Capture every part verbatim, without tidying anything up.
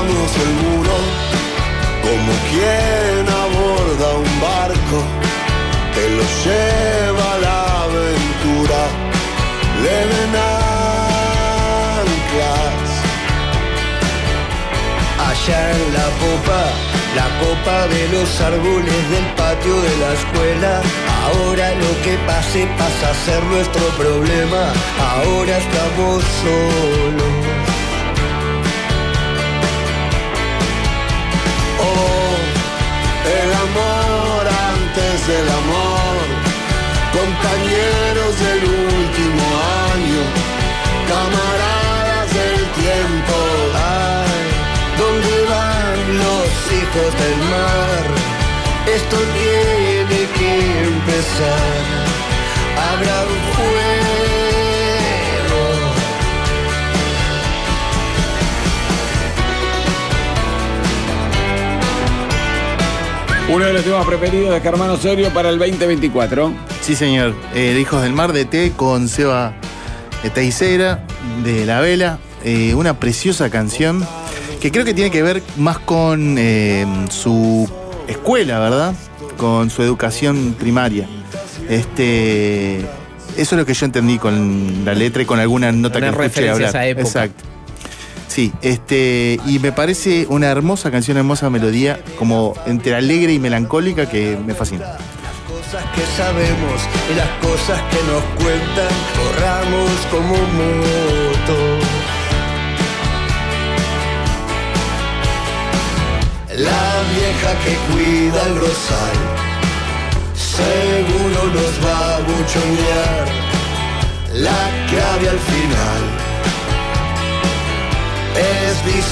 cruzamos el muro como quien aborda un barco que lo lleva a la aventura. Leven anclas. Allá en la popa, la copa de los árboles del patio de la escuela. Ahora lo que pase pasa a ser nuestro problema. Ahora estamos solos. Oh, el amor antes del amor, compañeros del último año, camaradas del tiempo. Ay, ¿dónde van los hijos del mar? Esto tiene que empezar. Habrá un fuego. Uno de los temas preferidos de Germán Osorio para el veinte veinticuatro. Sí, señor. Eh, Hijos del Mar de T con Seba Teixeira de La Vela. Eh, una preciosa canción que creo que tiene que ver más con eh, su escuela, ¿verdad? Con su educación primaria. Este, eso es lo que yo entendí con la letra y con alguna nota una que escuché hablar. A esa época. Exacto. Sí, este, y me parece una hermosa canción, hermosa melodía, como entre alegre y melancólica, que me fascina. Las cosas que sabemos y las cosas que nos cuentan, corramos como motos. La vieja que cuida el rosal seguro nos va a buchonear. La clave al final es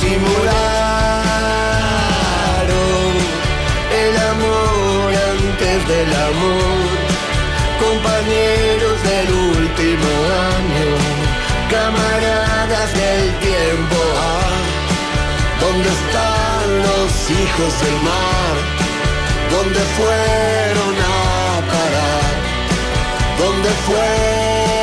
disimular. Oh, el amor antes del amor, compañeros del último año, camaradas del tiempo. Ah, ¿dónde están los hijos del mar? ¿Dónde fueron a parar? ¿Dónde fueron?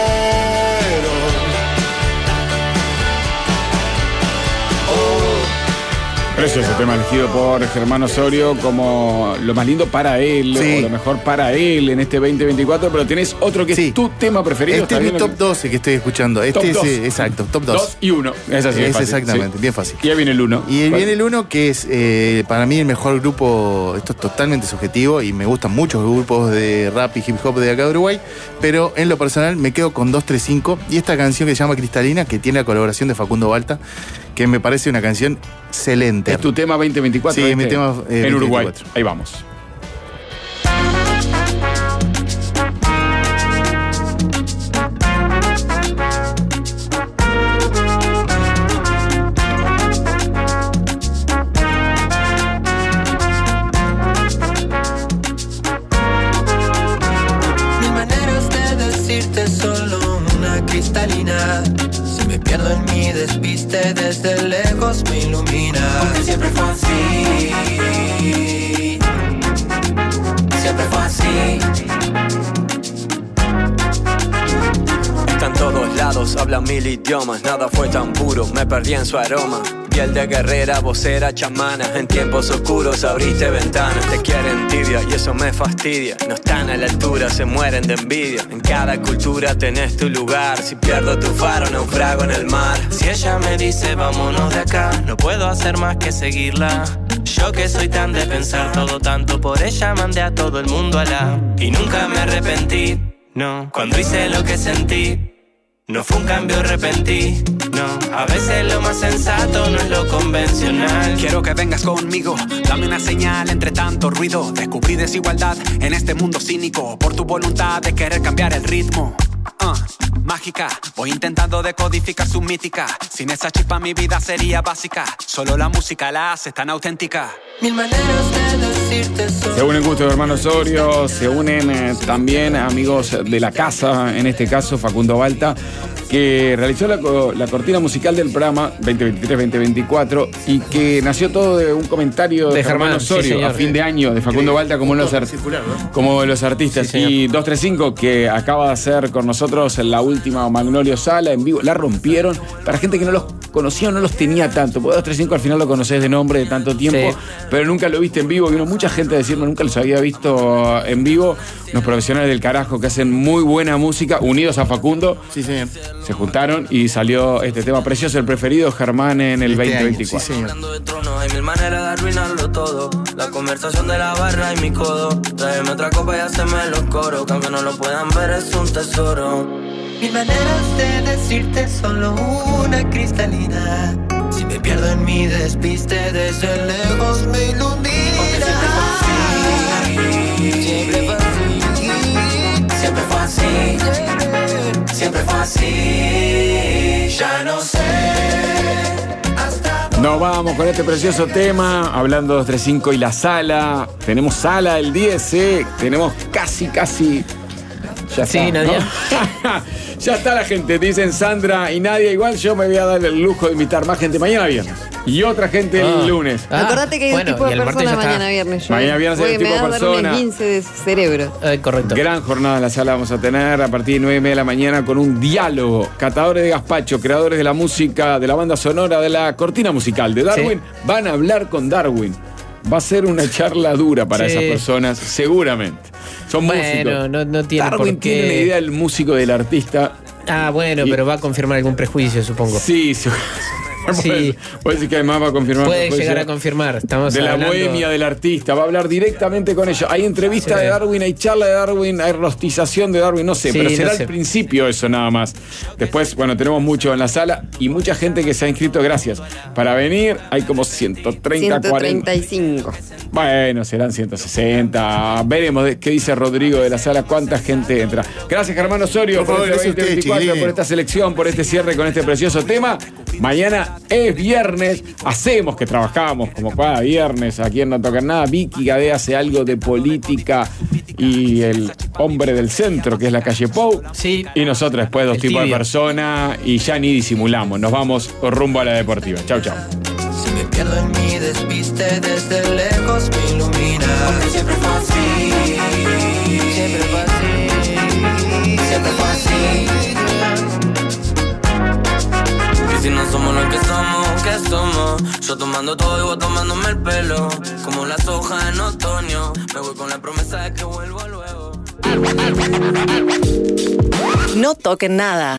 Precioso tema elegido por Germán Osorio como lo más lindo para él, Sí. o lo mejor para él en este veinte veinticuatro, pero tenés otro que Sí. es tu tema preferido. Este es mi top doce que estoy escuchando. Este Top es, dos. eh, exacto, top dos. Dos y uno. Es así. Es fácil, exactamente, sí. bien fácil. Y ahí viene el uno. Y viene el uno que es eh, para mí el mejor grupo, esto es totalmente subjetivo y me gustan muchos grupos de rap y hip hop de acá de Uruguay, pero en lo personal me quedo con dos tres cinco y esta canción que se llama Cristalina, que tiene la colaboración de Facundo Balta, que me parece una canción excelente. Es tu tema veinte veinticuatro. Sí, este, mi tema, eh, en Uruguay. veinte veinticuatro. Ahí vamos. Mil maneras de decirte solo una cristalina. Si me pierdo en mi despiste, desde lejos me ilumina. Porque siempre fue así. Siempre fue así. Está en todos lados, habla mil idiomas. Nada fue tan puro, me perdí en su aroma. Piel de guerrera, vocera, chamana. En tiempos oscuros abriste ventanas. Te quieren tibia y eso me fastidia. No están a la altura, se mueren de envidia. En cada cultura tenés tu lugar. Si pierdo tu faro, naufrago en el mar. Si ella me dice vámonos de acá, no puedo hacer más que seguirla. Yo que soy tan de pensar todo tanto, por ella mandé a todo el mundo a la. Y nunca me arrepentí, no. Cuando hice lo que sentí, no fue un cambio repentino, no. A veces lo más sensato no es lo convencional. Quiero que vengas conmigo, dame una señal entre tanto ruido. Descubrí desigualdad en este mundo cínico por tu voluntad de querer cambiar el ritmo. Uh, mágica, voy intentando decodificar su mítica. Sin esa chispa mi vida sería básica. Solo la música la hace tan auténtica. Mil maneras de decirte solo. Se unen Gusto de Hermano Osorio, se unen eh, también amigos de la casa, en este caso Facundo Balta, que realizó la, la cortina musical del programa veinte veintitrés veinte veinticuatro y que nació todo de un comentario de, De Germán Germán, Osorio, sí, a fin de año, de Facundo Balta como los, art circular, ¿no? como los artistas. Sí, y dos tres cinco, que acaba de hacer con nosotros en la última Magnolio Sala en vivo, la rompieron. Para gente que no los conocía o no los tenía tanto. Porque dos tres cinco al final lo conocés de nombre de tanto tiempo, sí. pero nunca lo viste en vivo. Vino mucha gente a decirme, nunca los había visto en vivo. Unos profesionales del carajo que hacen muy buena música, unidos a Facundo. Sí, señor. Se juntaron y salió este tema precioso, el preferido Germán en el este veinte veinticuatro. Año, sí, señor. Hay mil maneras de arruinarlo todo. La conversación de la barra y mi codo. Tráeme otra copa y haceme los coros. Que aunque no lo puedan ver es un tesoro. Mil maneras de decirte solo una cristalina. Si me pierdo en mi despiste, desde lejos me ilumina. Siempre fue así. Siempre fue así. Siempre fue así. Ya no sé. Nos vamos con este precioso tema, hablando de dos tres cinco y la sala. Tenemos sala el diez, ¿eh? Tenemos casi, casi... Ya sí, está, Nadia. ¿no? Ya está la gente, dicen Sandra y Nadia. Igual yo me voy a dar el lujo de invitar más gente mañana viernes. Y otra gente el Ah. lunes. Ah, Acordate que hay bueno, un tipo y de el martes persona ya está. mañana viernes. Yo, Mañana viernes hay porque un tipo me de va a dar un persona. esguince de cerebro. Eh, correcto. Gran jornada en la sala vamos a tener a partir de nueve y media de la mañana con un diálogo. Catadores de gazpacho, creadores de la música, de la banda sonora, de la cortina musical de Darwin, sí. van a hablar con Darwin. Va a ser una charla dura para Sí. esas personas, seguramente. Son Bueno, músicos. no, no tiene Darwin por qué. tiene una idea del músico, del artista. Ah, bueno, Y- pero va a confirmar algún prejuicio, supongo. Sí, sí. Sí. Puede decir que además va a confirmar. Puede puede llegar ser a confirmar. Estamos de la hablando... bohemia del artista, va a hablar directamente con ellos. Hay entrevista Sí. de Darwin, hay charla de Darwin, hay rostización de Darwin, no sé, Sí, pero no será sé. al principio eso nada más. Después, bueno, tenemos mucho en la sala y mucha gente que se ha inscrito, gracias. Para venir hay como ciento treinta, cuarenta. ciento treinta y cinco. Bueno, serán ciento sesenta. Veremos de- qué dice Rodrigo de la sala, cuánta gente entra. Gracias, Germán Osorio, Por favor, por este gracias a ustedes, veinte veinticuatro, chiquilines. por esta selección, por este cierre con este precioso tema. Mañana es viernes, hacemos que trabajamos como cada viernes, aquí en No Tocan Nada. Vicky Gadea hace algo de política y el hombre del centro, que es la calle Pou. Sí. Y nosotros después dos El tipos de tibio. personas y ya ni disimulamos. Nos vamos rumbo a la deportiva. Chau, chau. Si me pierdo en mi despiste, desde lejos me ilumina. Porque siempre fue así. Siempre fue así. Siempre fue así. Y si no somos lo que somos, ¿qué somos? Yo tomando todo y vos tomándome el pelo. Como las hojas en otoño. Me voy con la promesa de que vuelvo luego. No toquen nada.